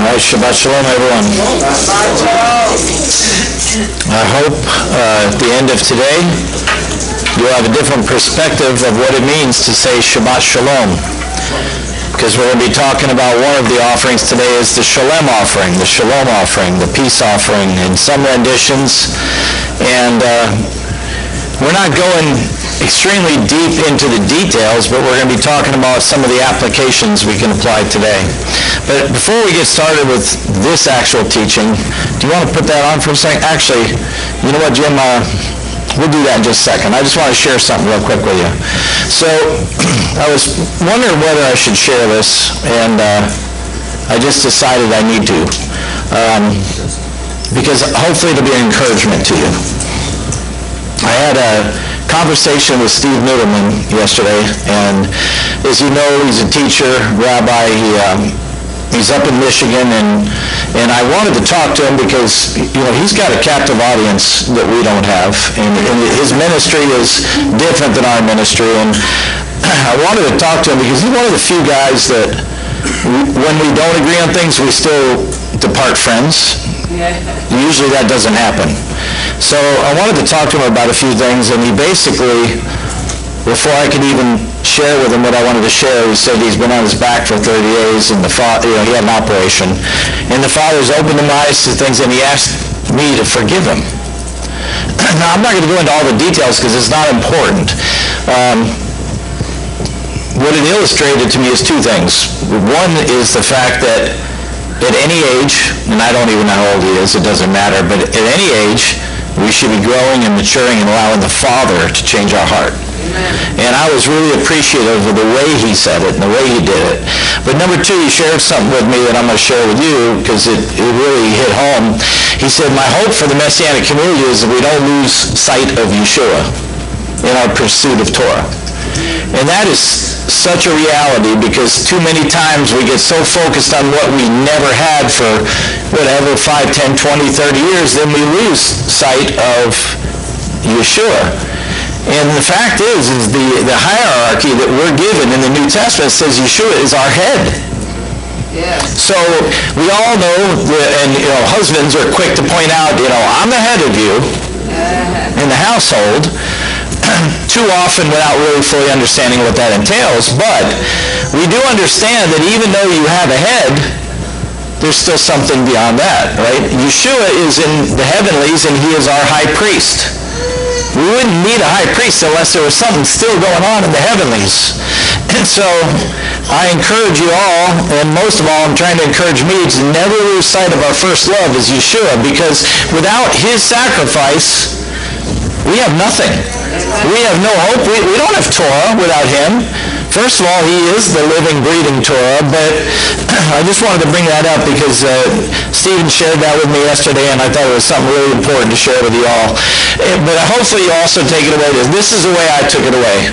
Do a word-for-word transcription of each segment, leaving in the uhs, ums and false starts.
right, Shabbat Shalom, everyone. I hope uh, at the end of today you'll have a different perspective of what it means to say Shabbat Shalom. Because we're going to be talking about one of the offerings today is the Shalom offering, the Shalom offering, the peace offering in some renditions. And uh, we're not going extremely deep into the details, but we're going to be talking about some of the applications we can apply today. But before we get started with this actual teaching, do you want to put that on for a second? Actually, you know what, Jim? Uh, we'll do that in just a second. I just want to share something real quick with you. So I was wondering whether I should share this, and uh, I just decided I need to, um, because hopefully it'll be an encouragement to you. I had a conversation with Steve Middleman yesterday, and as you know, he's a teacher, rabbi. He, um, he's up in Michigan, and and I wanted to talk to him because, you know, he's got a captive audience that we don't have, and, and his ministry is different than our ministry, and I wanted to talk to him because he's one of the few guys that we, when we don't agree on things, we still depart friends. Yeah. Usually that doesn't happen. So I wanted to talk to him about a few things, and he basically, before I could even share with him what I wanted to share, he said he's been on his back for thirty days, and the father, you know, he had an operation, and the father's opened his eyes to things, and he asked me to forgive him. Now, I'm not going to go into all the details because it's not important. Um, what it illustrated to me is two things. One is the fact that at any age, and I don't even know how old he is, it doesn't matter, but at any age, we should be growing and maturing and allowing the Father to change our heart. Amen. And I was really appreciative of the way he said it and the way he did it. But number two, he shared something with me that I'm going to share with you because it, it really hit home. He said, my hope for the Messianic community is that we don't lose sight of Yeshua in our pursuit of Torah. And that is such a reality because too many times we get so focused on what we never had for whatever, five, ten, twenty, thirty years, then we lose sight of Yeshua. And the fact is, is the, the hierarchy that we're given in the New Testament says Yeshua is our head. Yes. So we all know, that, and you know, husbands are quick to point out, you know, I'm the head of you in the household. Too often without really fully understanding what that entails, but we do understand that even though you have a head, there's still something beyond that, right? Yeshua is in the heavenlies and he is our high priest. We wouldn't need a high priest unless there was something still going on in the heavenlies. And so I encourage you all, and most of all I'm trying to encourage me to never lose sight of our first love as Yeshua, because without his sacrifice we have nothing. We have no hope. We, we don't have Torah without him. First of all, he is the living, breathing Torah, but I just wanted to bring that up because uh, Stephen shared that with me yesterday, and I thought it was something really important to share with you all. But hopefully you also take it away. This is the way I took it away.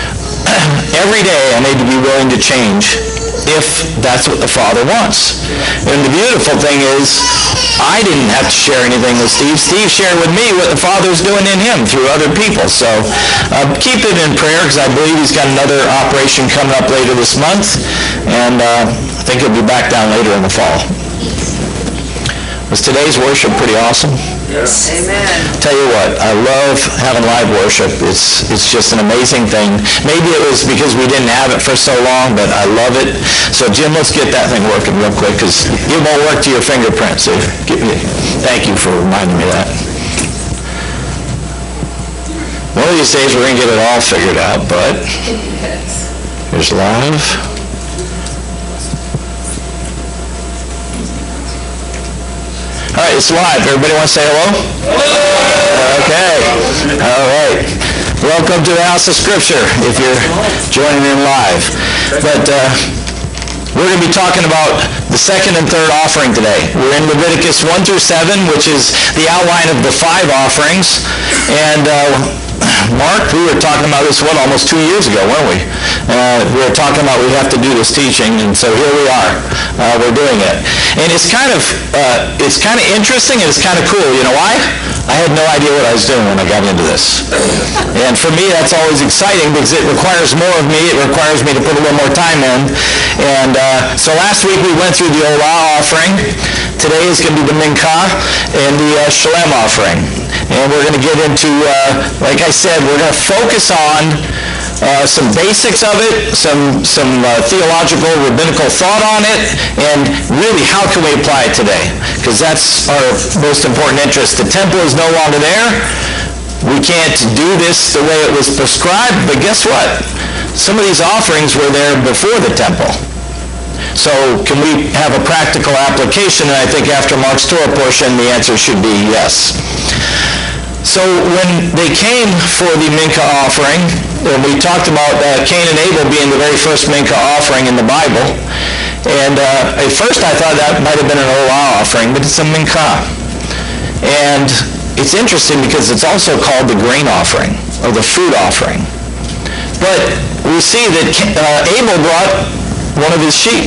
Every day I need to be willing to change if that's what the Father wants. And the beautiful thing is, I didn't have to share anything with Steve. Steve shared with me what the Father's doing in him through other people. So uh, keep it in prayer because I believe he's got another operation coming up later this month. And uh, I think he'll be back down later in the fall. Was today's worship pretty awesome? Yes. Amen. Tell you what, I love having live worship. It's it's just an amazing thing. Maybe it was because we didn't have it for so long, but I love it. So Jim, let's get that thing working real quick because it won't work to your fingerprints. So give me, thank you for reminding me of that. One of these days we're going to get it all figured out, but here's live. All right, it's live. Everybody want to say hello? Okay. All right. Welcome to the House of Scripture if you're joining in live. But uh, we're going to be talking about the second and third offering today. We're in Leviticus one through seven, which is the outline of the five offerings. And uh, Mark, we were talking about this, what, almost two years ago, weren't we? Uh, we were talking about we have to do this teaching, and so here we are. Uh, we're doing it. And it's kind of uh, it's kind of interesting and it's kind of cool. You know why? I had no idea what I was doing when I got into this. And for me, that's always exciting because it requires more of me. It requires me to put a little more time in. And uh, so last week we went through the Olah offering. Today is going to be the Mincha and the uh, Shalem offering. And we're going to get into, uh, like I said, we're going to focus on Uh, some basics of it, some some uh, theological, rabbinical thought on it, and really how can we apply it today? Because that's our most important interest. The temple is no longer there. We can't do this the way it was prescribed, but guess what? Some of these offerings were there before the temple. So can we have a practical application? And I think after Mark's Torah portion, the answer should be yes. So when they came for the Mincha offering, and we talked about uh, Cain and Abel being the very first Mincha offering in the Bible, and uh, at first I thought that might have been an Olah offering, but it's a Mincha. And it's interesting because it's also called the grain offering, or the food offering. But we see that uh, Abel brought one of his sheep.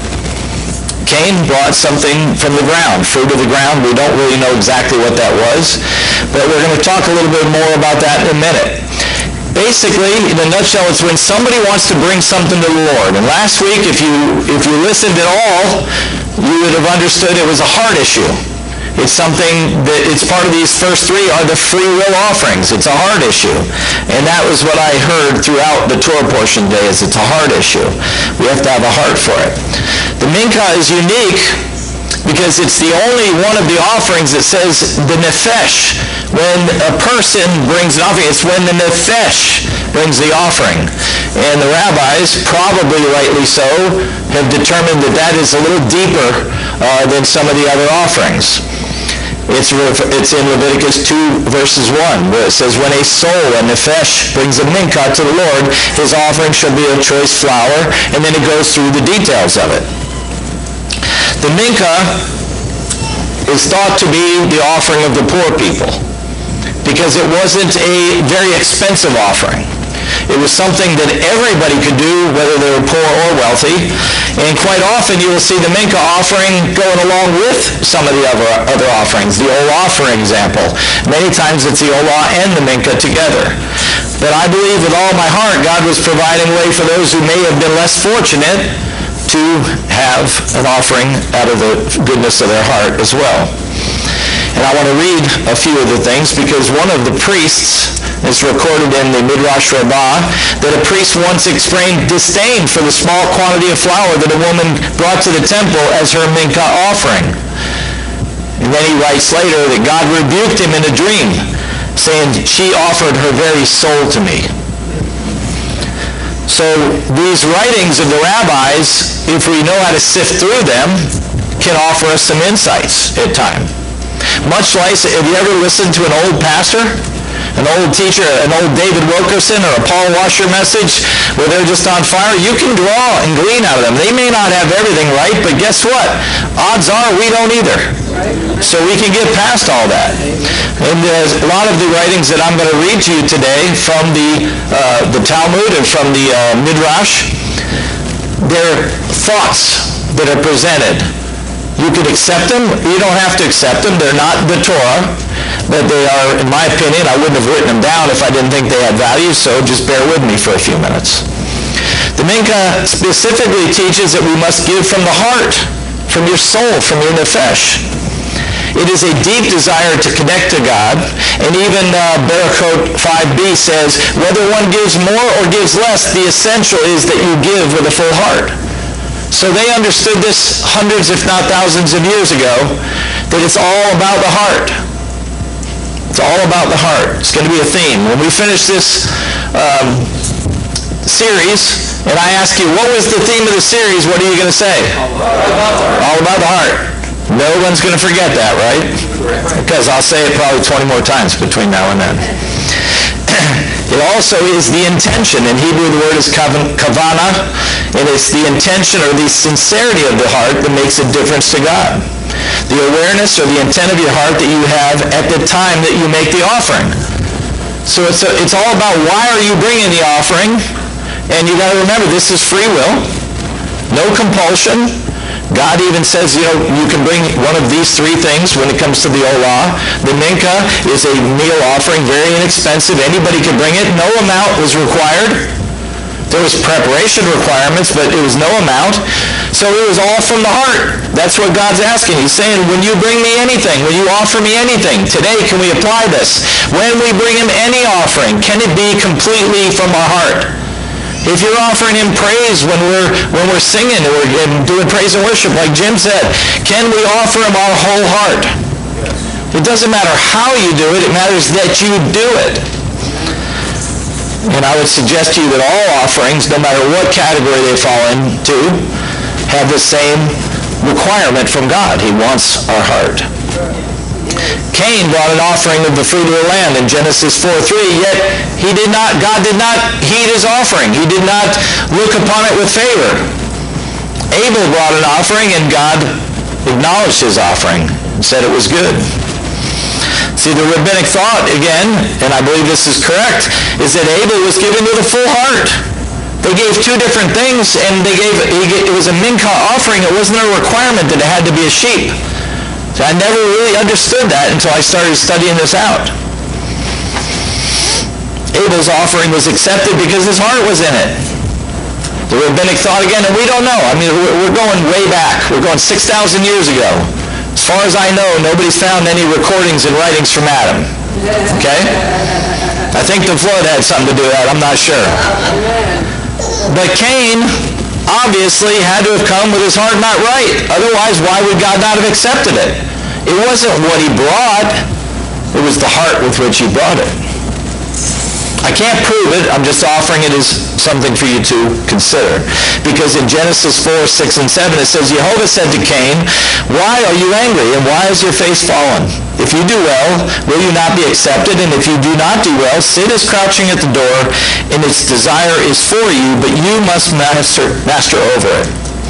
Cain brought something from the ground, fruit of the ground. We don't really know exactly what that was, but we're going to talk a little bit more about that in a minute. Basically, in a nutshell, it's when somebody wants to bring something to the Lord. And last week, if you if you listened at all, you would have understood it was a heart issue. It's something that, it's part of these first three are the free will offerings. It's a heart issue. And that was what I heard throughout the Torah portion today, is it's a heart issue. We have to have a heart for it. The Mincha is unique because it's the only one of the offerings that says the nefesh. When a person brings an offering, it's when the nefesh brings the offering. And the rabbis, probably rightly so, have determined that that is a little deeper uh, than some of the other offerings. It's, it's in Leviticus two, verses one, where it says, when a soul, a nefesh, brings a mincha to the Lord, his offering shall be of choice flour, and then it goes through the details of it. The mincha is thought to be the offering of the poor people, because it wasn't a very expensive offering. It was something that everybody could do, whether they were poor or wealthy. And quite often you will see the Mincha offering going along with some of the other, other offerings. The Olah, for example. Many times it's the Olah and the Mincha together. But I believe with all my heart God was providing way for those who may have been less fortunate to have an offering out of the goodness of their heart as well. And I want to read a few of the things because one of the priests, it's recorded in the Midrash Rabbah, that a priest once explained disdain for the small quantity of flour that a woman brought to the temple as her mincha offering. And then he writes later that God rebuked him in a dream, saying, she offered her very soul to me. So these writings of the rabbis, if we know how to sift through them, can offer us some insights at times. Much like, have you ever listened to an old pastor, an old teacher, an old David Wilkerson or a Paul Washer message where they're just on fire? You can draw and glean out of them. They may not have everything right, but guess what? Odds are we don't either. So we can get past all that. And there's a lot of the writings that I'm going to read to you today from the, uh, the Talmud and from the uh, Midrash, they're thoughts that are presented. You could accept them. You don't have to accept them. They're not the Torah, but they are, in my opinion, I wouldn't have written them down if I didn't think they had value, so just bear with me for a few minutes. The Mincha specifically teaches that we must give from the heart, from your soul, from your nefesh. It is a deep desire to connect to God, and even uh, Berachot five b says, whether one gives more or gives less, the essential is that you give with a full heart. So they understood this hundreds, if not thousands of years ago, that it's all about the heart. It's all about the heart. It's going to be a theme. When we finish this um, series, and I ask you, what was the theme of the series, what are you going to say? All about the heart. All about the heart. No one's going to forget that, right? Because I'll say it probably twenty more times between now and then. It also is the intention. In Hebrew, the word is kavanah, and it's the intention or the sincerity of the heart that makes a difference to God. The awareness or the intent of your heart that you have at the time that you make the offering. So it's, a, it's all about why are you bringing the offering, and you got to remember this is free will, no compulsion, God even says, you know, you can bring one of these three things when it comes to the olah. The mincha is a meal offering, very inexpensive. Anybody could bring it. No amount was required. There was preparation requirements, but it was no amount. So it was all from the heart. That's what God's asking. He's saying, when you bring me anything, when you offer me anything, today can we apply this? When we bring him any offering, can it be completely from our heart? If you're offering him praise when we're when we're singing or doing praise and worship, like Jim said, can we offer him our whole heart? It doesn't matter how you do it. It matters that you do it. And I would suggest to you that all offerings, no matter what category they fall into, have the same requirement from God. He wants our heart. Cain brought an offering of the fruit of the land in Genesis four three, yet he did not, God did not heed his offering. He did not look upon it with favor. Abel brought an offering, and God acknowledged his offering and said it was good. See, the rabbinic thought, again, and I believe this is correct, is that Abel was given with a full heart. They gave two different things, and they gave, it was a mincha offering. It wasn't a requirement that it had to be a sheep. So I never really understood that until I started studying this out. Abel's offering was accepted because his heart was in it. The rabbinic thought again, and we don't know. I mean, we're going way back. We're going six thousand years ago. As far as I know, nobody's found any recordings and writings from Adam. Okay? I think the flood had something to do with that. I'm not sure. But Cain obviously had to have come with his heart not right. Otherwise, why would God not have accepted it? It wasn't what he brought. It was the heart with which he brought it. I can't prove it. I'm just offering it as something for you to consider. Because in Genesis four, six, and seven, it says, Jehovah said to Cain, why are you angry, and why is your face fallen? If you do well, will you not be accepted? And if you do not do well, sin is crouching at the door, and its desire is for you, but you must master, master over it.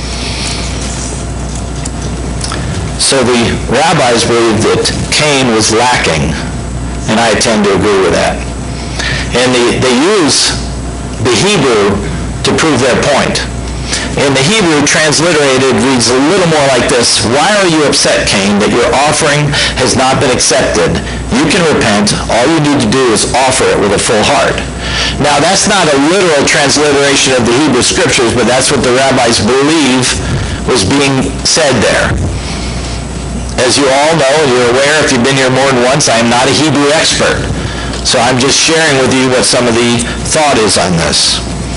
So the rabbis believed that Cain was lacking, and I tend to agree with that. And they, they use the Hebrew to prove their point. In the Hebrew, transliterated, reads a little more like this. Why are you upset, Cain, that your offering has not been accepted? You can repent. All you need to do is offer it with a full heart. Now, that's not a literal transliteration of the Hebrew Scriptures, but that's what the rabbis believe was being said there. As you all know, and you're aware, if you've been here more than once, I am not a Hebrew expert. So I'm just sharing with you what some of the thought is on this.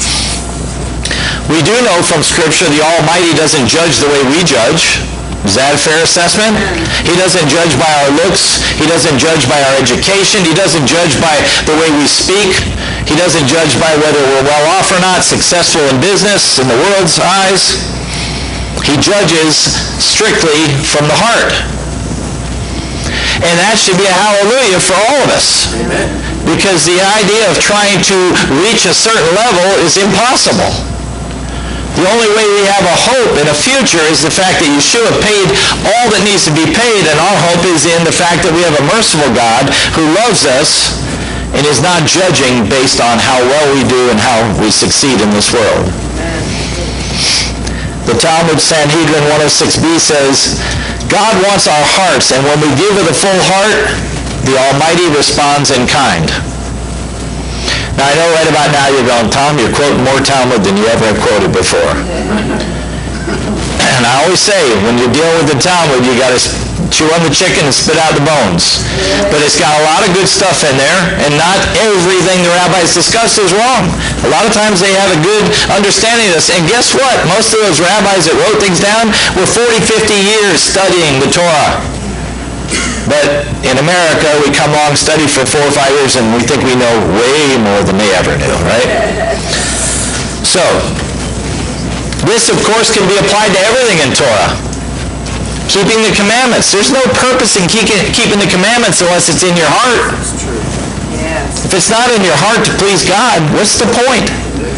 We do know from Scripture the Almighty doesn't judge the way we judge. Is that a fair assessment? He doesn't judge by our looks. He doesn't judge by our education. He doesn't judge by the way we speak. He doesn't judge by whether we're well off or not, successful in business, in the world's eyes. He judges strictly from the heart. And that should be a hallelujah for all of us. Amen. Because the idea of trying to reach a certain level is impossible. The only way we have a hope and a future is the fact that Yeshua paid all that needs to be paid, and our hope is in the fact that we have a merciful God who loves us and is not judging based on how well we do and how we succeed in this world. The Talmud Sanhedrin one oh six b says, God wants our hearts, and when we give with a full heart, the Almighty responds in kind. Now, I know right about now you're going, Tom, you're quoting more Talmud than you ever have quoted before. And I always say, when you're dealing with the Talmud, you got to chew on the chicken and spit out the bones. But it's got a lot of good stuff in there, and not everything the rabbis discuss is wrong. A lot of times they have a good understanding of this. And guess what? Most of those rabbis that wrote things down were forty, fifty years studying the Torah. But in America, we come along, study for four or five years, and we think we know way more than they ever knew, right? So, this, of course, can be applied to everything in Torah. Keeping the commandments. There's no purpose in keeping, keeping the commandments unless it's in your heart. That's true. Yes. If it's not in your heart to please God, what's the point?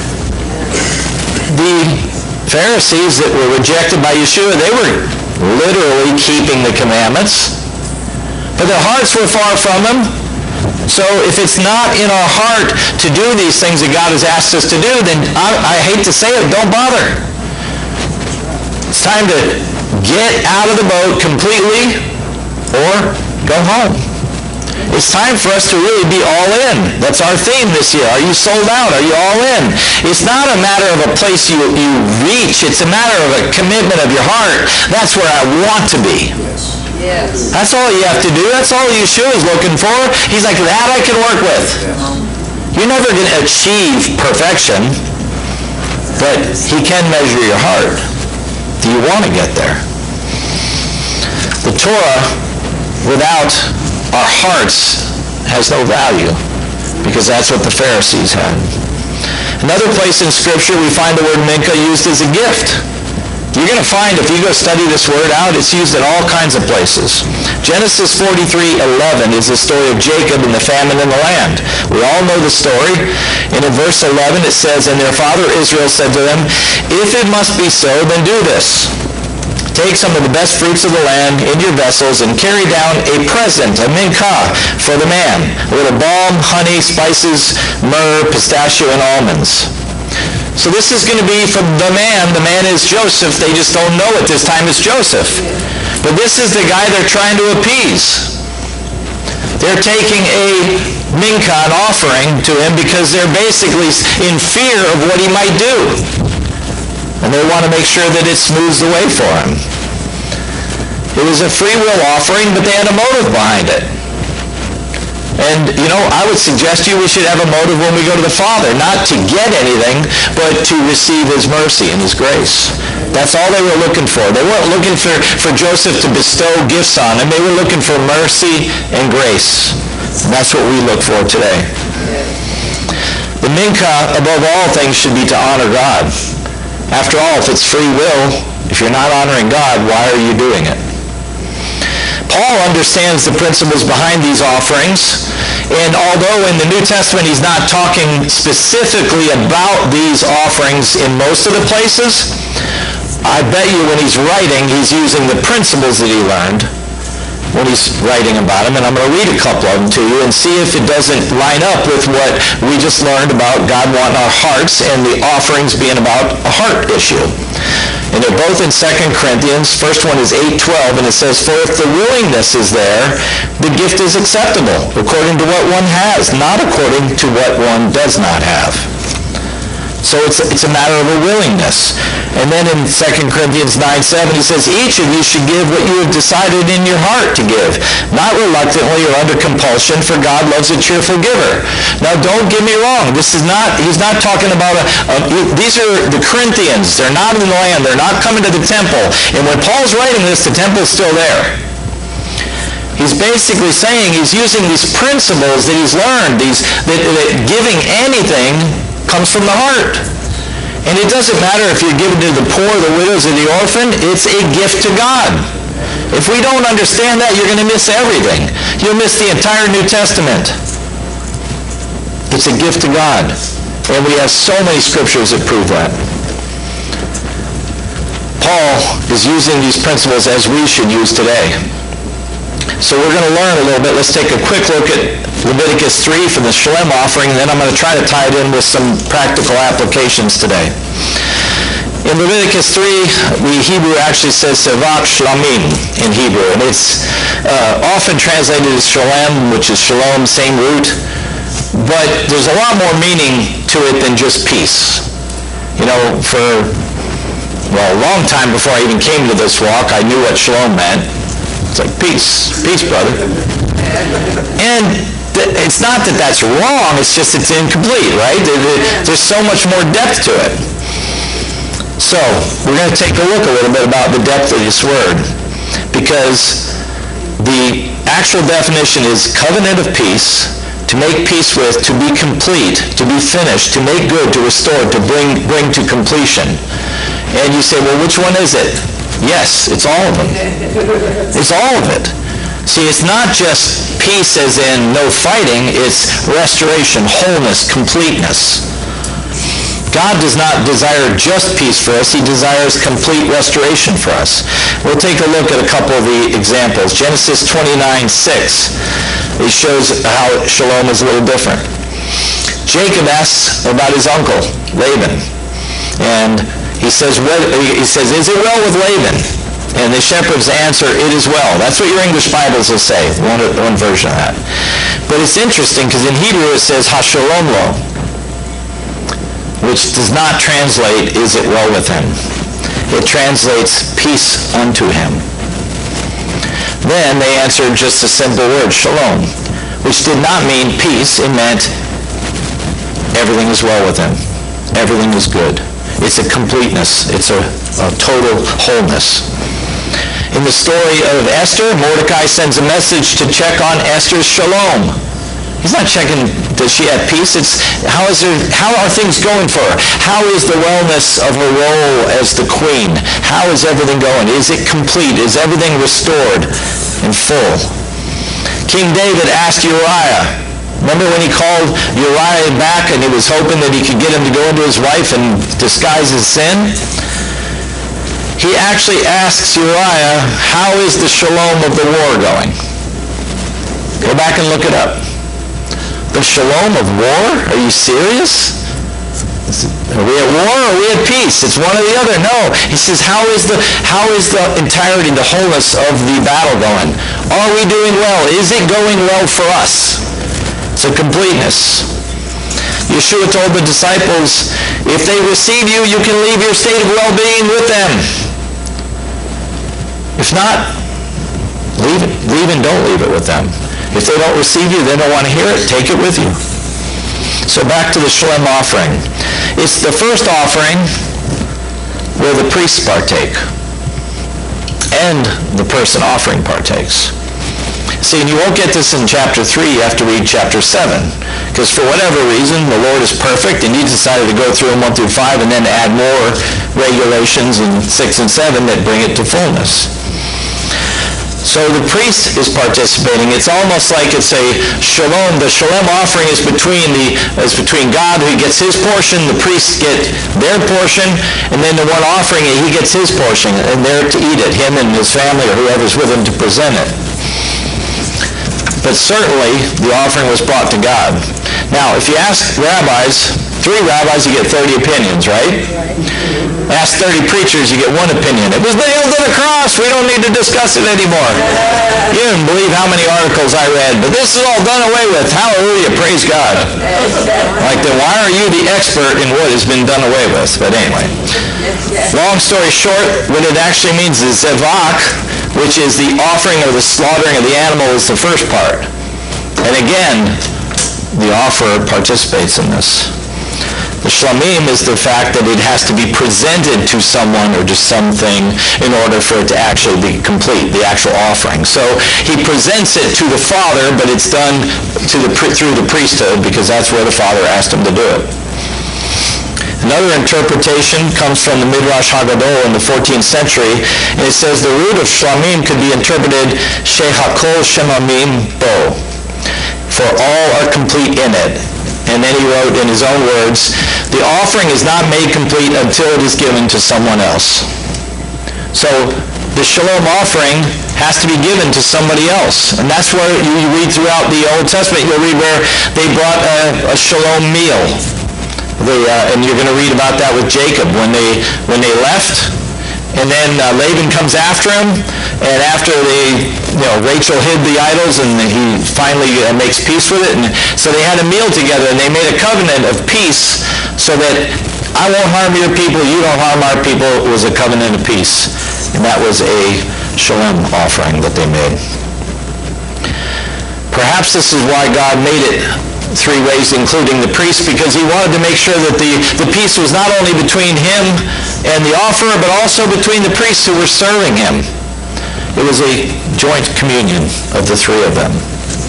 The Pharisees that were rejected by Yeshua, they were literally keeping the commandments, but their hearts were far from him. So if it's not in our heart to do these things that God has asked us to do, then I, I hate to say it, don't bother. It's time to Get out of the boat completely or go home. It's time for us to really be all in. That's our theme this year. Are you sold out? Are you all in? It's not a matter of a place you, you reach. It's a matter of a commitment of your heart. That's where I want to be. Yes. That's all you have to do. That's all Yeshua is looking for. He's like, that I can work with. You're never going to achieve perfection, but he can measure your heart. Do you want to get there? The Torah, without our hearts, has no value, because that's what the Pharisees had. Another place in Scripture we find the word mincha used as a gift. You're going to find, if you go study this word out, it's used in all kinds of places. Genesis forty-three eleven is the story of Jacob and the famine in the land. We all know the story. And in verse eleven it says, "And their father Israel said to them, If it must be so, then do this. Take some of the best fruits of the land in your vessels and carry down a present, a mincha, for the man, a little balm, honey, spices, myrrh, pistachio, and almonds." So this is going to be from the man. The man is Joseph. They just don't know at this time it's Joseph. But this is the guy they're trying to appease. They're taking a mincha, an offering, to him because they're basically in fear of what he might do. And they want to make sure that it smooths the way for him. It was a free will offering, but they had a motive behind it. And, you know, I would suggest to you we should have a motive when we go to the Father, not to get anything, but to receive his mercy and his grace. That's all they were looking for. They weren't looking for, for Joseph to bestow gifts on him. They were looking for mercy and grace. And that's what we look for today. The mincha, above all things, should be to honor God. After all, if it's free will, if you're not honoring God, why are you doing it? Paul understands the principles behind these offerings, and although in the New Testament he's not talking specifically about these offerings in most of the places, I bet you when he's writing, he's using the principles that he learned when he's writing about them. And I'm going to read a couple of them to you and see if it doesn't line up with what we just learned about God wanting our hearts and the offerings being about a heart issue. And they're both in Second Corinthians. First one is eight twelve, and it says, "For if the willingness is there, the gift is acceptable, according to what one has, not according to what one does not have." So it's, it's a matter of a willingness. And then in Second Corinthians nine seven, he says, "Each of you should give what you have decided in your heart to give, not reluctantly or under compulsion, for God loves a cheerful giver." Now don't get me wrong. This is not, he's not talking about, a, a, these are the Corinthians. They're not in the land. They're not coming to the temple. And when Paul's writing this, the temple's still there. He's basically saying he's using these principles that he's learned, these that, that giving anything comes from the heart. And it doesn't matter if you're giving to the poor, the widows, or the orphan. It's a gift to God. If we don't understand that, you're going to miss everything. You'll miss the entire New Testament. It's a gift to God. And we have so many scriptures that prove that. Paul is using these principles as we should use today. So we're going to learn a little bit. Let's take a quick look at Leviticus three for the Shalem offering, and then I'm going to try to tie it in with some practical applications today. In Leviticus three, the Hebrew actually says Sevat Shlamim in Hebrew, and it's uh, often translated as Shalem, which is Shalom, same root, but there's a lot more meaning to it than just peace. You know, for, well, a long time before I even came to this walk, I knew what Shalom meant. It's like, peace, peace, brother. And th- it's not that that's wrong, it's just it's incomplete, right? There's so much more depth to it. So, we're going to take a look a little bit about the depth of this word, because the actual definition is covenant of peace, to make peace with, to be complete, to be finished, to make good, to restore, to bring, bring to completion. And you say, well, which one is it? Yes, it's all of them. It's all of it. See, it's not just peace as in no fighting, it's restoration, wholeness, completeness. God does not desire just peace for us, he desires complete restoration for us. We'll take a look at a couple of the examples. Genesis twenty-nine six. It shows how Shalom is a little different. Jacob asks about his uncle, Laban. And He says, he says, "Is it well with Laban?" And the shepherds answer, "It is well." That's what your English Bibles will say, one, one version of that. But it's interesting because in Hebrew it says, "Hashalom lo," which does not translate, "Is it well with him?" It translates, "Peace unto him." Then they answered just a simple word, "Shalom," which did not mean peace. It meant everything is well with him. Everything is good. It's a completeness. It's a, a total wholeness. In the story of Esther, Mordecai sends a message to check on Esther's shalom. He's not checking, does she have peace? It's how is her, how are things going for her? How is the wellness of her role as the queen? How is everything going? Is it complete? Is everything restored and full? King David asked Uriah. Remember when he called Uriah back and he was hoping that he could get him to go into his wife and disguise his sin? He actually asks Uriah, how is the shalom of the war going? Go back and look it up. The shalom of war? Are you serious? Are we at war or are we at peace? It's one or the other. No. He says, how is the how is the entirety, the wholeness of the battle going? Are we doing well? Is it going well for us? It's a completeness. Yeshua told the disciples, if they receive you, you can leave your state of well-being with them. If not, leave it. Leave and don't leave it with them. If they don't receive you, they don't want to hear it, take it with you. So back to the Shalom offering. It's the first offering where the priests partake and the person offering partakes. See, and you won't get this in chapter three. You have to read chapter seven. Because for whatever reason, the Lord is perfect, and he decided to go through them one through five and then add more regulations in six and seven that bring it to fullness. So the priest is participating. It's almost like it's a shalom. The shalom offering is between the is between God, who gets his portion, the priests get their portion, and then the one offering it, he gets his portion, and they're to eat it, him and his family or whoever's with him to present it. But certainly, the offering was brought to God. Now, if you ask rabbis, three rabbis, you get thirty opinions, right? Ask thirty preachers, you get one opinion. It was nailed to the cross. We don't need to discuss it anymore. You didn't believe how many articles I read, but this is all done away with. Hallelujah, praise God. Like, then why are you the expert in what has been done away with? But anyway, long story short, what it actually means is zevach, which is the offering or the slaughtering of the animal, is the first part. And again, the offerer participates in this. The shlamim is the fact that it has to be presented to someone or to something in order for it to actually be complete, the actual offering. So he presents it to the Father, but it's done to the, through the priesthood because that's where the Father asked him to do it. Another interpretation comes from the Midrash Haggadah in the fourteenth century, and it says the root of shlamim could be interpreted shehakol shemamim bo, for all are complete in it. And then he wrote in his own words, the offering is not made complete until it is given to someone else. So the shalom offering has to be given to somebody else. And that's where you read throughout the Old Testament, you'll read where they brought a, a shalom meal. They, uh, and you're going to read about that with Jacob when they when they left. And then uh, Laban comes after him, and after they, you know, Rachel hid the idols, and he finally uh, makes peace with it. And so they had a meal together, and they made a covenant of peace so that I won't harm your people, you don't harm our people. It was a covenant of peace. And that was a shalom offering that they made. Perhaps this is why God made it three ways, including the priest, because he wanted to make sure that the, the peace was not only between him and the offerer, but also between the priests who were serving him. It was a joint communion of the three of them.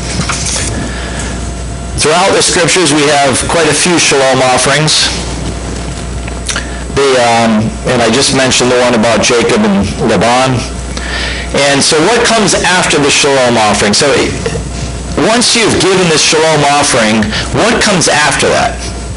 Throughout the scriptures, we have quite a few shalom offerings. The, um, and I just mentioned the one about Jacob and Laban. And so what comes after the shalom offering? So once you've given this shalom offering, what comes after that?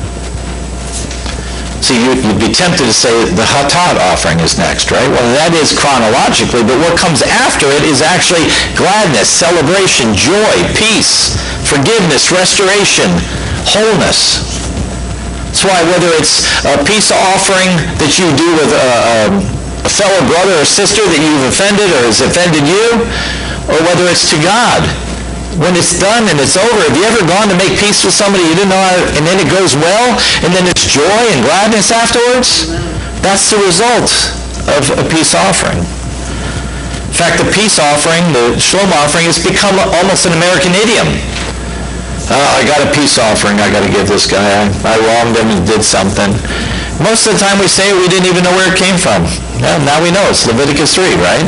See, you'd be tempted to say the hatat offering is next, right? Well, that is chronologically, but what comes after it is actually gladness, celebration, joy, peace, forgiveness, restoration, wholeness. That's why whether it's a peace offering that you do with a, a, a fellow brother or sister that you've offended or has offended you, or whether it's to God. When it's done and it's over, have you ever gone to make peace with somebody you didn't know how, and then it goes well, and then there's joy and gladness afterwards? That's the result of a peace offering. In fact, the peace offering, the shalom offering, has become almost an American idiom. Uh, I got a peace offering I got to give this guy. I, I wronged him and did something. Most of the time we say it, we didn't even know where it came from. Well, now we know. It's Leviticus three, right?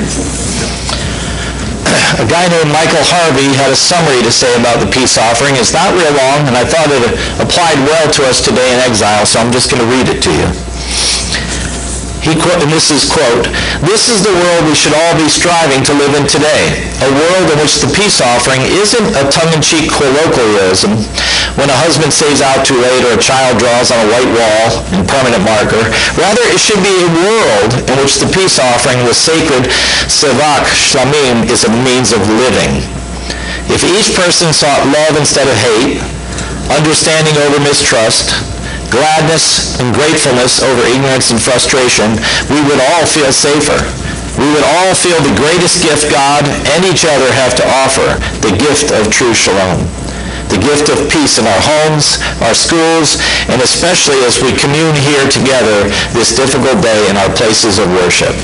A guy named Michael Harvey had a summary to say about the peace offering. It's not real long, and I thought it applied well to us today in exile, so I'm just going to read it to you. He quote, and this is quote, "This is the world we should all be striving to live in today, a world in which the peace offering isn't a tongue-in-cheek colloquialism when a husband stays out too late or a child draws on a white wall in permanent marker. Rather, it should be a world in which the peace offering, the sacred Sevach Shlamim, is a means of living. If each person sought love instead of hate, understanding over mistrust, gladness and gratefulness over ignorance and frustration, we would all feel safer. We would all feel the greatest gift God and each other have to offer, the gift of true shalom, the gift of peace in our homes, our schools, and especially as we commune here together this difficult day in our places of worship."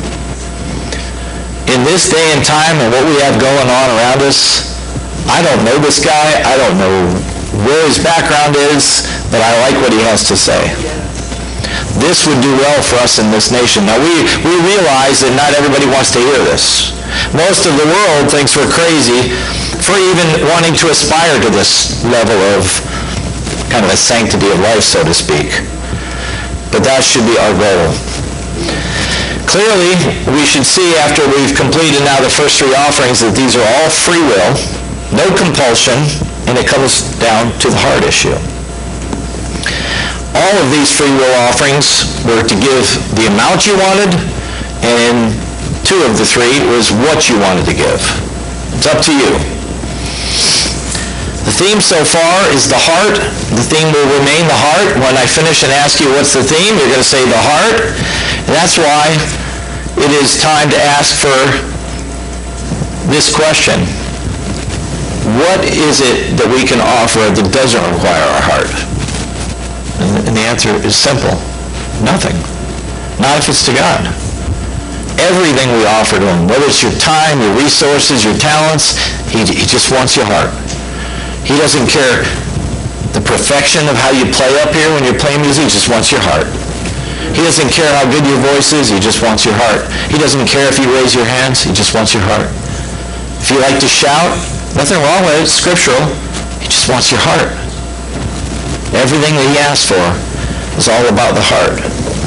In this day and time and what we have going on around us, I don't know this guy. I don't know where his background is, but I like what he has to say. This would do well for us in this nation. Now, we, we realize that not everybody wants to hear this. Most of the world thinks we're crazy for even wanting to aspire to this level of kind of a sanctity of life, so to speak. But that should be our goal. Clearly, we should see after we've completed now the first three offerings that these are all free will, no compulsion, and it comes down to the heart issue. All of these free will offerings were to give the amount you wanted, and two of the three was what you wanted to give. It's up to you. The theme so far is the heart. The theme will remain the heart. When I finish and ask you what's the theme, you're going to say the heart. And that's why it is time to ask for this question. What is it that we can offer that doesn't require our heart? And the answer is simple. Nothing. Not if it's to God. Everything we offer to him, whether it's your time, your resources, your talents, he, he just wants your heart. He doesn't care the perfection of how you play up here when you're playing music. He just wants your heart. He doesn't care how good your voice is. He just wants your heart. He doesn't care if you raise your hands. He just wants your heart. If you like to shout, nothing wrong with it. It's scriptural. He just wants your heart. Everything that he asks for is all about the heart.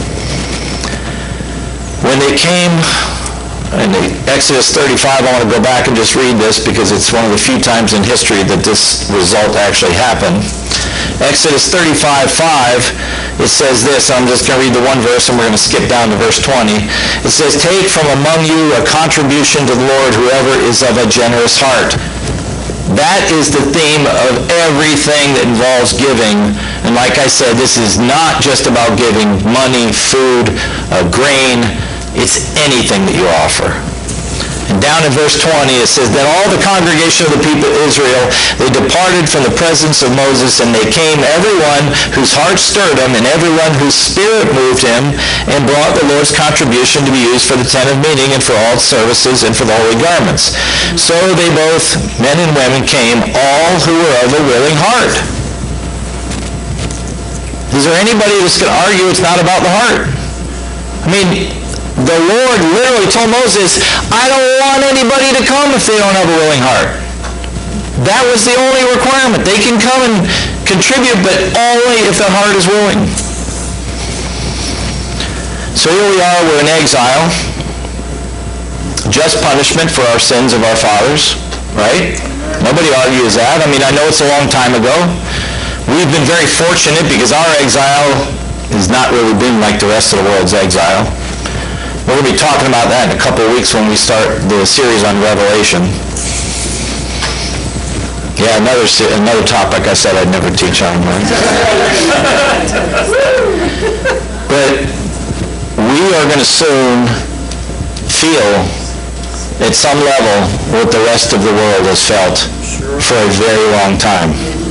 When they came in the Exodus thirty-five, I want to go back and just read this because it's one of the few times in history that this result actually happened. Exodus thirty-five five, it says this. I'm just going to read the one verse and we're going to skip down to verse twenty. It says, "Take from among you a contribution to the Lord, whoever is of a generous heart." That is the theme of everything that involves giving. And like I said, this is not just about giving money, food, uh, grain. It's anything that you offer. And down in verse twenty, it says, "Then all the congregation of the people of Israel, they departed from the presence of Moses, and they came, everyone whose heart stirred him, and everyone whose spirit moved him, and brought the Lord's contribution to be used for the tent of meeting, and for all services, and for the holy garments. So they both, men and women, came, all who were of a willing heart." Is there anybody that's going to argue it's not about the heart? I mean, the Lord literally told Moses, "I don't want anybody to come if they don't have a willing heart." That was the only requirement. They can come and contribute, but only if the heart is willing. So here we are, we're in exile. Just punishment for our sins of our fathers, right? Nobody argues that. I mean, I know it's a long time ago. We've been very fortunate because our exile has not really been like the rest of the world's exile. We're going to be talking about that in a couple of weeks when we start the series on Revelation. Yeah, another another topic I said I'd never teach on. Right? But we we are going to soon feel at some level what the rest of the world has felt for a very long time.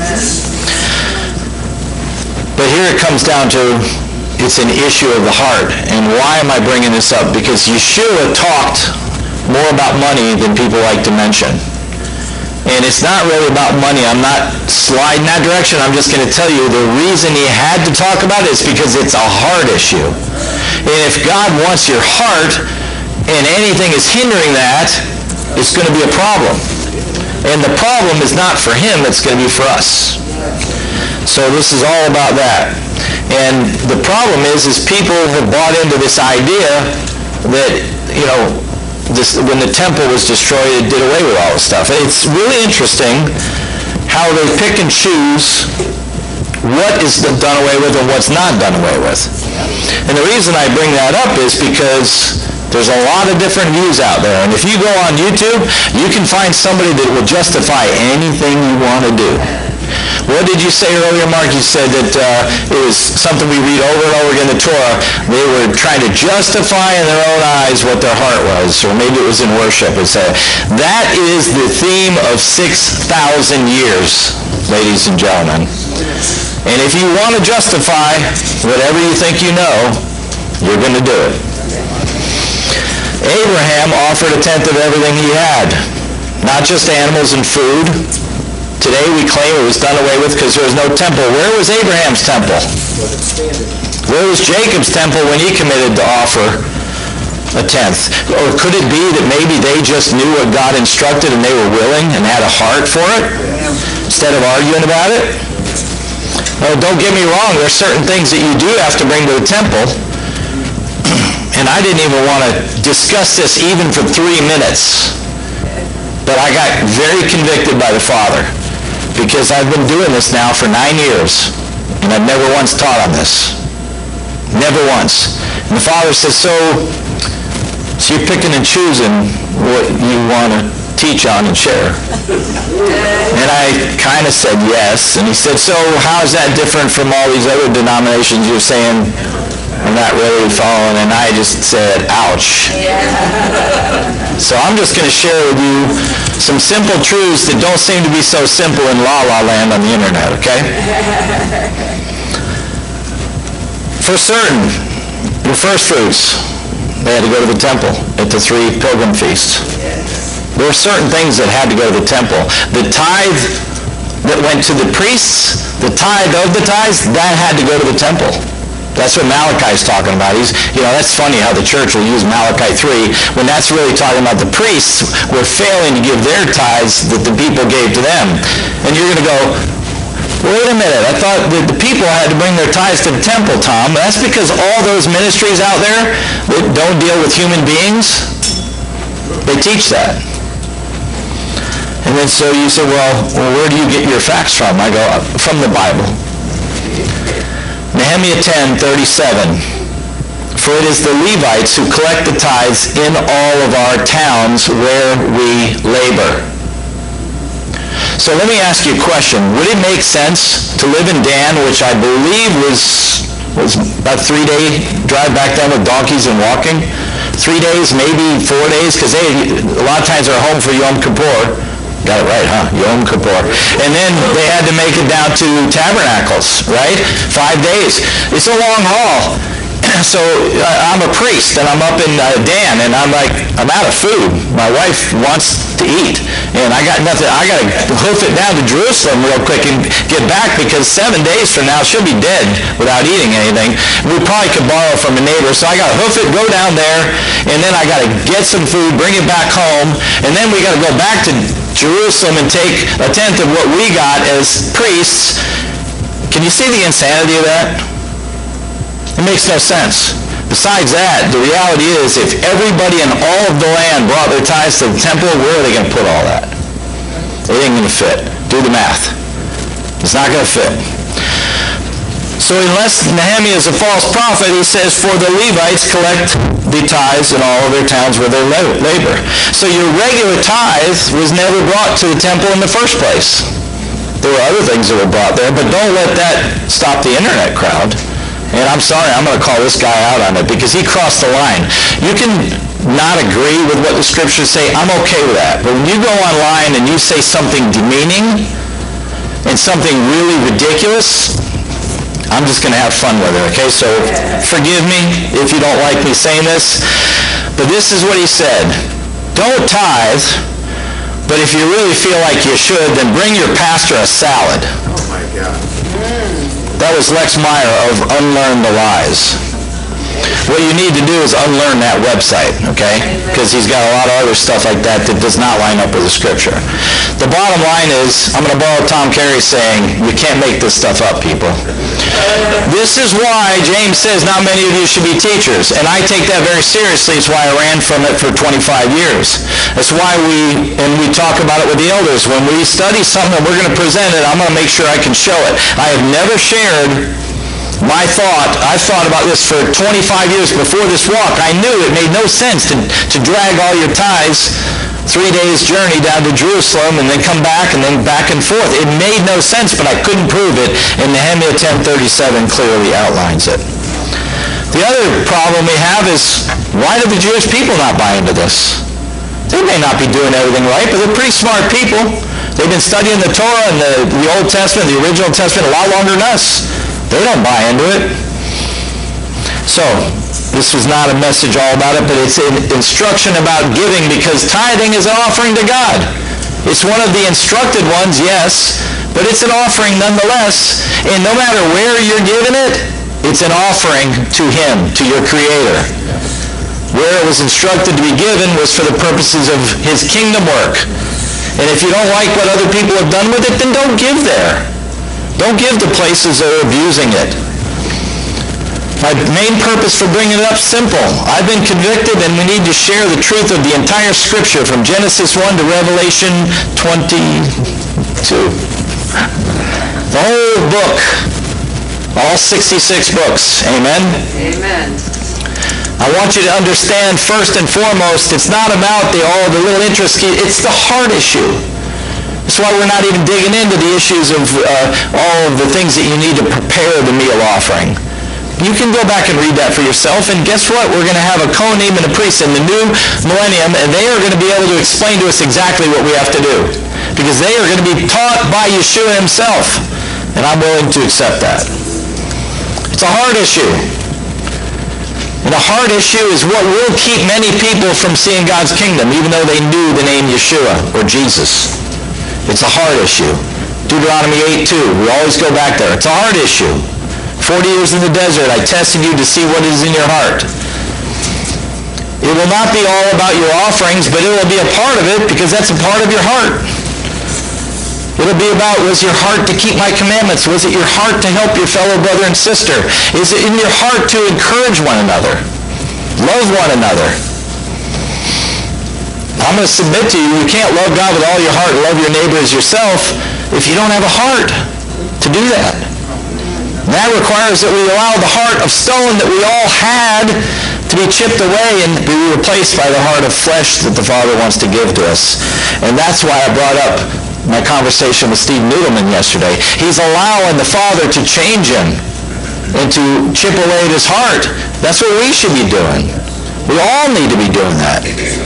But here it comes down to, it's an issue of the heart. And why am I bringing this up? Because Yeshua talked more about money than people like to mention. And it's not really about money. I'm not sliding that direction. I'm just going to tell you the reason he had to talk about it is because it's a heart issue. And if God wants your heart and anything is hindering that, it's going to be a problem. And the problem is not for him, it's going to be for us. So this is all about that. And the problem is, is people have bought into this idea that, you know, This, when the temple was destroyed, it did away with all this stuff. It's really interesting how they pick and choose what is done away with and what's not done away with. And the reason I bring that up is because there's a lot of different views out there. And if you go on YouTube, you can find somebody that will justify anything you want to do. What did you say earlier, Mark? You said that uh, it was something we read over and over again in the Torah. They were trying to justify in their own eyes what their heart was, or maybe it was in worship. It said, that is the theme of six thousand years, ladies and gentlemen. And if you want to justify whatever you think you know, you're going to do it. Abraham offered a tenth of everything he had, not just animals and food. Today we claim it was done away with because there was no temple. Where was Abraham's temple? Where was Jacob's temple when he committed to offer a tenth? Or could it be that maybe they just knew what God instructed and they were willing and had a heart for it instead of arguing about it? Oh, don't get me wrong, there are certain things that you do have to bring to the temple. And I didn't even want to discuss this even for three minutes. But I got very convicted by the Father, because I've been doing this now for nine years, and I've never once taught on this. Never once. And the Father says, so, so you're picking and choosing what you want to teach on and share. And I kind of said yes. And he said, so how is that different from all these other denominations you're saying I'm not really following? And I just said, ouch. So I'm just going to share with you some simple truths that don't seem to be so simple in la-la land on the internet, okay? For certain, the first fruits, they had to go to the temple at the three pilgrim feasts. There were certain things that had to go to the temple. The tithe that went to the priests, the tithe of the tithes, that had to go to the temple. That's what Malachi's talking about. He's, you know, that's funny how the church will use Malachi three when that's really talking about the priests were failing to give their tithes that the people gave to them. And you're going to go, wait a minute, I thought that the people had to bring their tithes to the temple, Tom. That's because all those ministries out there that don't deal with human beings, they teach that. And then so you say, well, well where do you get your facts from? I go, from the Bible. Nehemiah ten thirty-seven. For it is the Levites who collect the tithes in all of our towns where we labor. So let me ask you a question. Would it make sense to live in Dan, which I believe was, was about a three-day drive back then with donkeys and walking? Three days, maybe four days, because they a lot of times are home for Yom Kippur. Got it right, huh? Yom Kippur. And then they had to make it down to Tabernacles, right? Five days. It's a long haul. So I'm a priest, and I'm up in uh, Dan, and I'm like, I'm out of food. My wife wants to eat, and I got nothing. I got to hoof it down to Jerusalem real quick and get back, because seven days from now she'll be dead without eating anything. We probably could borrow from a neighbor, so I got to hoof it, go down there, and then I got to get some food, bring it back home, and then we got to go back to Jerusalem and take a tenth of what we got as priests. Can you see the insanity of that? It makes no sense. Besides that, the reality is, if everybody in all of the land brought their tithes to the temple, where are they going to put all that? It ain't going to fit. Do the math. It's not going to fit. So unless Nehemiah is a false prophet, he says, for the Levites collect the tithes in all of their towns where they labor. So your regular tithe was never brought to the temple in the first place. There were other things that were brought there, but don't let that stop the internet crowd. And I'm sorry, I'm going to call this guy out on it because he crossed the line. You can not agree with what the scriptures say. I'm okay with that. But when you go online and you say something demeaning and something really ridiculous, I'm just going to have fun with it, okay? So forgive me if you don't like me saying this. But this is what he said. Don't tithe, but if you really feel like you should, then bring your pastor a salad. Oh my God. That was Lex Meyer of Unlearn the Lies. What you need to do is unlearn that website, okay? Because he's got a lot of other stuff like that that does not line up with the scripture. The bottom line is, I'm going to borrow Tom Carey saying, you can't make this stuff up, people. This is why James says not many of you should be teachers. And I take that very seriously. It's why I ran from it for twenty-five years. That's why we, and we talk about it with the elders. When we study something and we're going to present it, I'm going to make sure I can show it. I have never shared my thought. I've thought about this for twenty-five years before this walk. I knew it made no sense to, to drag all your tithes three days journey down to Jerusalem and then come back and then back and forth. It made no sense, but I couldn't prove it, and Nehemiah ten thirty-seven clearly outlines it. The other problem we have is, why do the Jewish people not buy into this? They may not be doing everything right, but they're pretty smart people. They've been studying the Torah and the, the Old Testament, the original Testament, a lot longer than us. They don't buy into it. So, this was not a message all about it, but it's an instruction about giving, because tithing is an offering to God. It's one of the instructed ones, yes, but it's an offering nonetheless. And no matter where you're giving it, it's an offering to Him, to your Creator. Where it was instructed to be given was for the purposes of His kingdom work. And if you don't like what other people have done with it, then don't give there. Don't give to places that are abusing it. My main purpose for bringing it up is simple. I've been convicted, and we need to share the truth of the entire Scripture from Genesis one to Revelation twenty-two. The whole book. All sixty-six books. Amen? Amen. I want you to understand, first and foremost, it's not about the, all the little interest. It's the heart issue. That's why we're not even digging into the issues of uh, all of the things that you need to prepare the meal offering. You can go back and read that for yourself, and guess what? We're going to have a Kohanim and a priest in the new millennium, and they are going to be able to explain to us exactly what we have to do, because they are going to be taught by Yeshua himself, and I'm willing to accept that. It's a hard issue. And a hard issue is what will keep many people from seeing God's kingdom, even though they knew the name Yeshua or Jesus. It's a hard issue. Deuteronomy eight two, we always go back there. It's a hard issue. Forty years in the desert, I tested you to see what is in your heart. It will not be all about your offerings, but it will be a part of it, because that's a part of your heart. It'll be about, was your heart to keep my commandments? Was it your heart to help your fellow brother and sister? Is it in your heart to encourage one another? Love one another? I'm going to submit to you, you can't love God with all your heart and love your neighbor as yourself if you don't have a heart to do that. And that requires that we allow the heart of stone that we all had to be chipped away and be replaced by the heart of flesh that the Father wants to give to us. And that's why I brought up my conversation with Steve Noodleman yesterday. He's allowing the Father to change him and to chip away at his heart. That's what we should be doing. We all need to be doing that.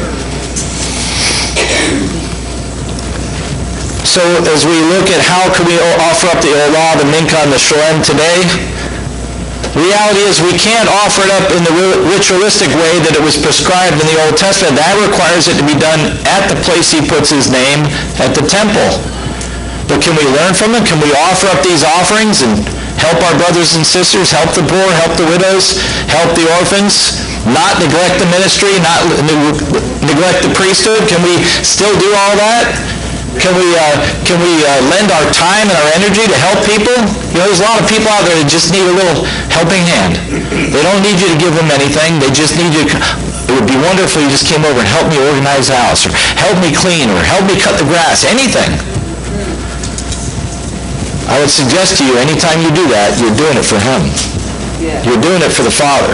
So as we look at how can we offer up the Olah, the Mincha, and the Shalem today, the reality is we can't offer it up in the ritualistic way that it was prescribed in the Old Testament. That requires it to be done at the place he puts his name, at the temple. But can we learn from it? Can we offer up these offerings and help our brothers and sisters, help the poor, help the widows, help the orphans, not neglect the ministry, not neglect the priesthood? Can we still do all that? Can we uh, can we uh, lend our time and our energy to help people? You know, there's a lot of people out there that just need a little helping hand. They don't need you to give them anything. They just need you to, it would be wonderful if you just came over and helped me organize the house, or help me clean, or help me cut the grass, anything. I would suggest to you, anytime you do that, you're doing it for Him. Yeah. You're doing it for the Father.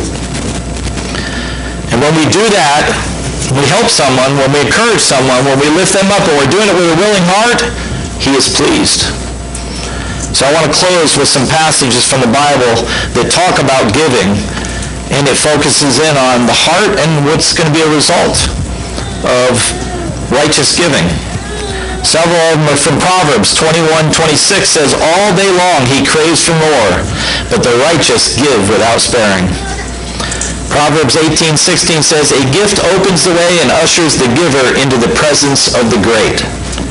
And when we do that, we help someone, when we encourage someone, when we lift them up, and we're doing it with a willing heart, He is pleased. So I want to close with some passages from the Bible that talk about giving, and it focuses in on the heart and what's going to be a result of righteous giving. Several of them are from Proverbs. twenty-one twenty-six says, all day long he craves for more, but the righteous give without sparing. Proverbs eighteen sixteen says, a gift opens the way and ushers the giver into the presence of the great.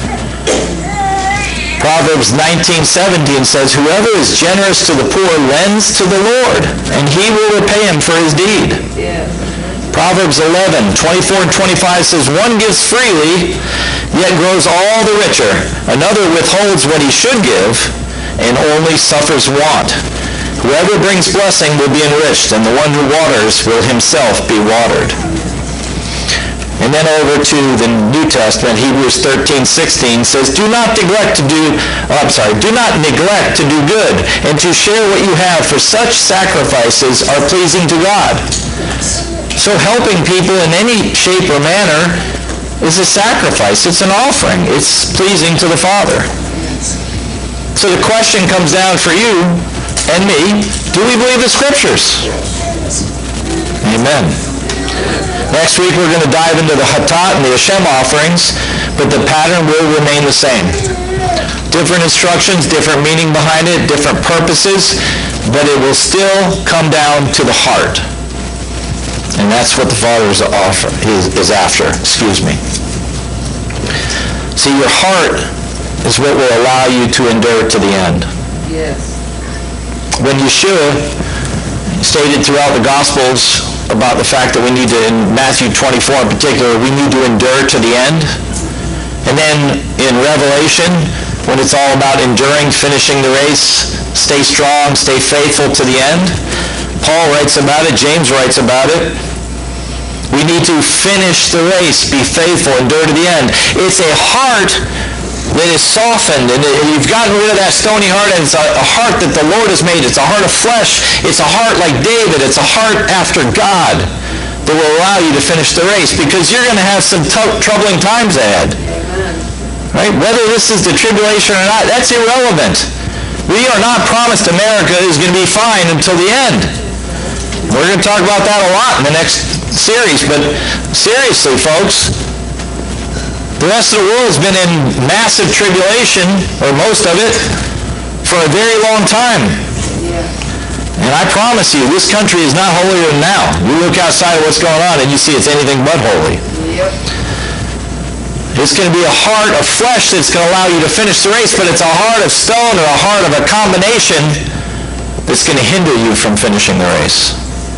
Proverbs nineteen seventeen says, whoever is generous to the poor lends to the Lord, and he will repay him for his deed. Yeah. Proverbs eleven twenty-four and twenty-five says, one gives freely, yet grows all the richer. Another withholds what he should give, and only suffers want. Whoever brings blessing will be enriched, and the one who waters will himself be watered. And then over to the New Testament, Hebrews thirteen sixteen says, do not neglect to do, oh, I'm sorry, do not neglect to do good, and to share what you have, for such sacrifices are pleasing to God. So helping people in any shape or manner is a sacrifice. It's an offering. It's pleasing to the Father. So the question comes down for you and me, do we believe the Scriptures? Amen. Next week we're going to dive into the Hatat and the Hashem offerings, but the pattern will remain the same. Different instructions, different meaning behind it, different purposes, but it will still come down to the heart. And that's what the Father is, offer, is, is after. Excuse me. See, your heart is what will allow you to endure to the end. Yes. When Yeshua stated throughout the Gospels about the fact that we need to, in Matthew twenty-four in particular, we need to endure to the end. And then in Revelation, when it's all about enduring, finishing the race, stay strong, stay faithful to the end. Paul writes about it. James writes about it. We need to finish the race, be faithful, endure to the end. It's a heart that is softened, and you've gotten rid of that stony heart, and it's a, a heart that the Lord has made. It's a heart of flesh. It's a heart like David. It's a heart after God that will allow you to finish the race, because you're going to have some t- troubling times ahead. Right? Whether this is the tribulation or not, that's irrelevant. We are not promised America is going to be fine until the end. We're going to talk about that a lot in the next series, but seriously, folks, the rest of the world has been in massive tribulation, or most of it, for a very long time. Yeah. And I promise you, this country is not holier than now. You look outside of what's going on and you see it's anything but holy. Yep. It's going to be a heart of flesh that's going to allow you to finish the race, but it's a heart of stone or a heart of a combination that's going to hinder you from finishing the race.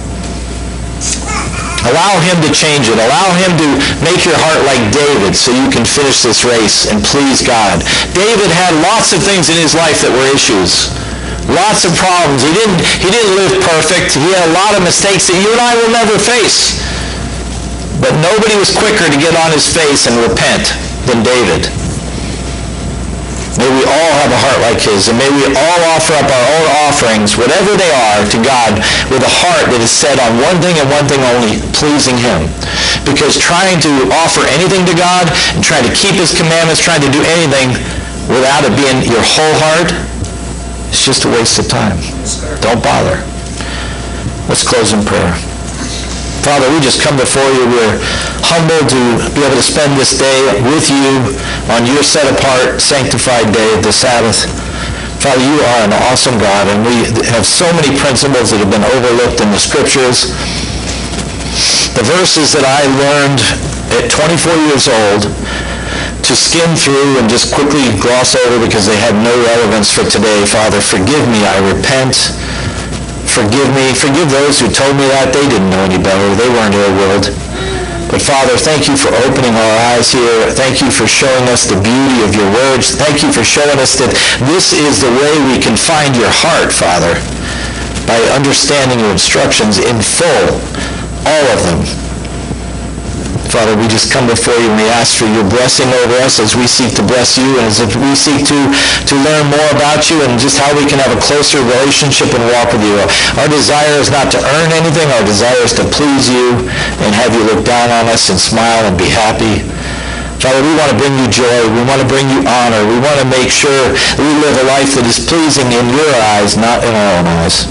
Allow him to change it. Allow him to make your heart like David so you can finish this race and please God. David had lots of things in his life that were issues. Lots of problems. He didn't, he didn't live perfect. He had a lot of mistakes that you and I will never face. But nobody was quicker to get on his face and repent than David. May we all have a heart like his, and may we all offer up our own offerings, whatever they are, to God with a heart that is set on one thing and one thing only, pleasing him. Because trying to offer anything to God and trying to keep his commandments, trying to do anything without it being your whole heart, it's just a waste of time. Don't bother. Let's close in prayer. Father, we just come before you. We're humbled to be able to spend this day with you on your set-apart, sanctified day of the Sabbath. Father, you are an awesome God, and we have so many principles that have been overlooked in the Scriptures. The verses that I learned at twenty-four years old to skim through and just quickly gloss over because they had no relevance for today. Father, forgive me. I repent. Forgive me. Forgive those who told me that. They didn't know any better. They weren't ill-willed. But Father, thank you for opening our eyes here. Thank you for showing us the beauty of your words. Thank you for showing us that this is the way we can find your heart, Father, by understanding your instructions in full, all of them. Father, we just come before you and we ask for your blessing over us as we seek to bless you and as we seek to, to learn more about you and just how we can have a closer relationship and walk with you. Our desire is not to earn anything. Our desire is to please you and have you look down on us and smile and be happy. Father, we want to bring you joy. We want to bring you honor. We want to make sure that we live a life that is pleasing in your eyes, not in our own eyes.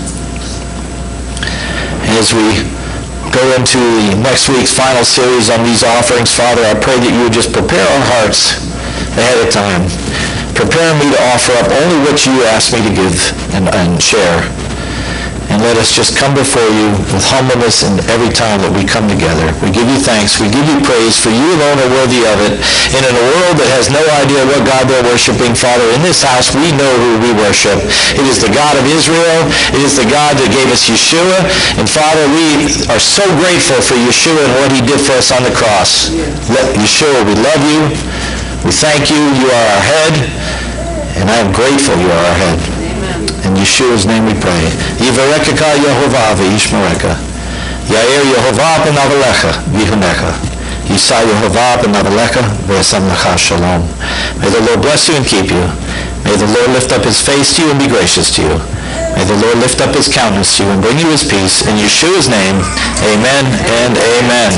And as we go into the next week's final series on these offerings, Father, I pray that you would just prepare our hearts ahead of time. Prepare me to offer up only what you ask me to give and, and share. And let us just come before you with humbleness and every time that we come together. We give you thanks. We give you praise, for you alone are worthy of it. And in a world that has no idea what God they're worshiping, Father, in this house we know who we worship. It is the God of Israel. It is the God that gave us Yeshua. And Father, we are so grateful for Yeshua and what he did for us on the cross. Let Yeshua, we love you. We thank you. You are our head. And I am grateful you are our head. In Yeshua's name we pray. Yivarekeka Yehovah v'yishmereka. Yair Yehovah b'navalecha v'yihunecha. Yisa Yehovah b'navalecha v'yasamlecha shalom. May the Lord bless you and keep you. May the Lord lift up his face to you and be gracious to you. May the Lord lift up his countenance to you and bring you his peace. In Yeshua's name, amen and amen.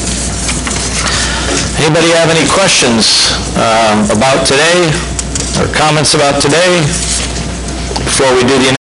Anybody have any questions um, about today or comments about today before we do the